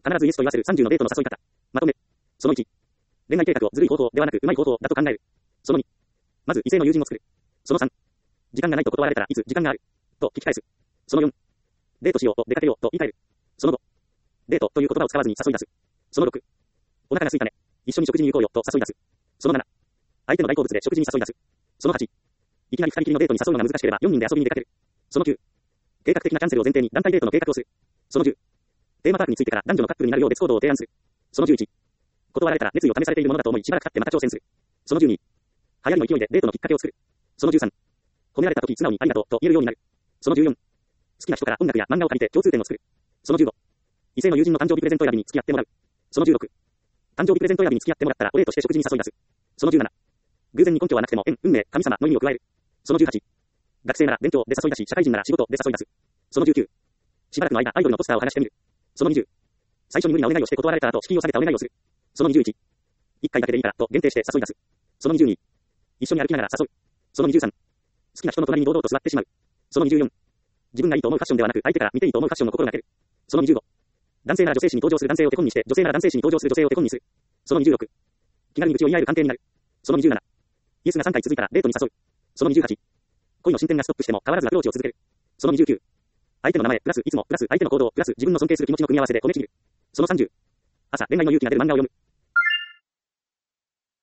必ずイエスと言わせる30のデートの誘い方。まとめ。その1。恋愛計画をずるい方法ではなくうまい方法だと考える。その2。まず異性の友人を作る。その3。時間がないと断られたらいつ時間があると聞き返す。その4。デートしようと出かけようと言い換える。その5。デートという言葉を使わずに誘い出す。その6。お腹が空いたね。一緒に食事に行こうよと誘い出す。その7。相手の大好物で食事に誘い出す。その8。いきなり2人きりのデートに誘うのが難しければ4人で遊びに出かける。その9。計画的なキャンセルを前提に団体デートの計画をする。その10。テーマパークについてから男女のカップルになるよう別行動を提案する。その11。断られたら熱意を試されているものだと思いしばらく経ってまた挑戦する。その12。流行りの勢いでデートのきっかけを作る。その13。褒められた時素直にありがとうと言えるようになる。その14。好きな人から音楽や漫画を借りて共通点を作る。その15。異性の友人の誕生日プレゼント選びに付き合ってもらう。その16。誕生日プレゼント選びに付き合ってもらったらお礼として食事に誘い出す。その17。偶然に根拠はなくても運命、神様の意味を加える。その18。学生なら勉強で誘い出し、社会人なら仕事で誘い出す。その19。しばらくの間アイドルのポスターを話してみる。その20。最初に無理なお願いをして断られた後敷居を下げたお願いをする。その21。1回だけでいいからと限定して誘い出す。その22。一緒に歩きながら誘う。その23。好きな人の隣に堂々と座ってしまう。その24。自分がいいと思うファッションではなく相手から見ていいと思うファッションを心がける。その25。男性なら女性誌に登場する男性を手本にして、女性なら男性誌に登場する女性を手本にする。その26。気軽に口を言い合える関係になる。その27。イエスが3回続いたらデートに誘う。その28。恋の進展がストップしても変わらずアプローチを続ける。その29。相手の名前、プラスいつも、プラス相手の行動、プラス自分の尊敬する気持ちの組み合わせで褒めちぎる。その30。朝、恋愛の勇気が出る漫画を読む。